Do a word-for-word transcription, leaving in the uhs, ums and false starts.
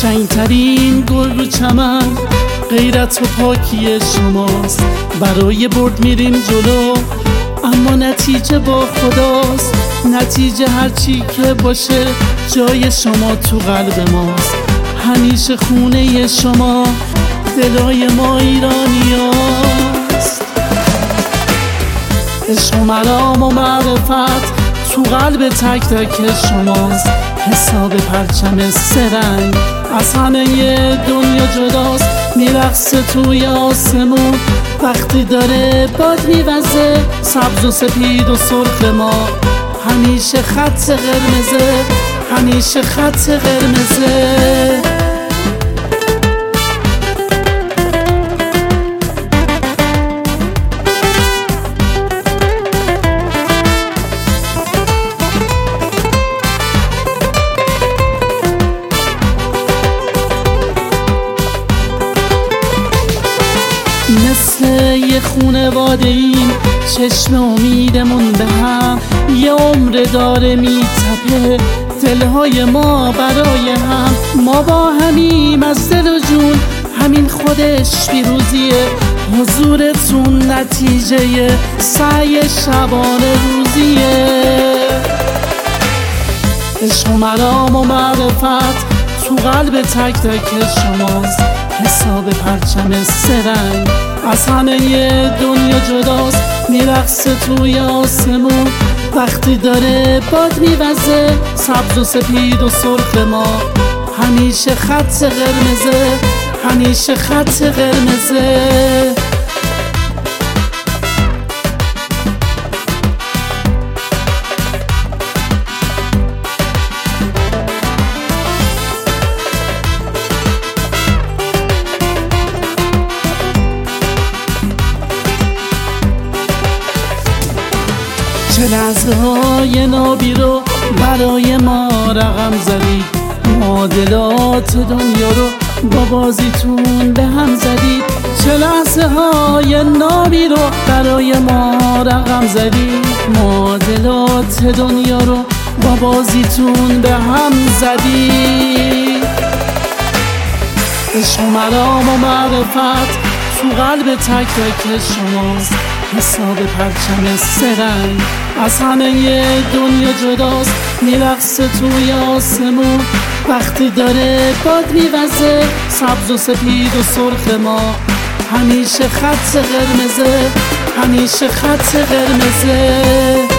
قشنگترین گل رو چمن غیرت و پاکی شماست. برای برد میریم جلو اما نتیجه با خداست. نتیجه هرچی که باشه جای شما تو قلب ماست. همیشه خونه شما دلای ما ایرانیاست. عشق و مرام و معرفت تو قلب تک تک شماست. حساب پرچم سرنگ از همه دنیا جداست. میرقصه توی آسمون وقتی داره باد میوزه. سبز و سپید و سرخ ما همیشه خط قرمزه، همیشه خط قرمزه. مثل یه خونواده ایم، چشم امیدمون به هم یه عمر داره میتپه. دلهای ما برای هم، ما با همیم از دل و جون، همین خودش پیروزیه. حضورتون نتیجه سعی شبانه روزیه. عشق و مرام و معرفت تو قلب تک تک شماست. حساب پرچم سرنگ از همه دنیا جداست. میرقصه توی آسمون وقتی داره باد میوزه. سبز و سپید و سرخ ما همیشه خط قرمزه، همیشه خط قرمزه. چه لحظه های نابی رو برای ما رقم زدید. معادلات دنیا رو با بازیتون به هم زدید. چه لحظه های نابی رو برای ما رقم زدید. معادلات دنیا رو با بازیتون به هم زدید. عشق و مرام و معرفت تو قلب تک تک شماست. حساب پرچم سرنگ از همه دنیا جداست. میرقصه توی آسمون وقتی داره باد میوزه. سبز و سپید و سرخ ما همیشه خط قرمزه، همیشه خط قرمزه.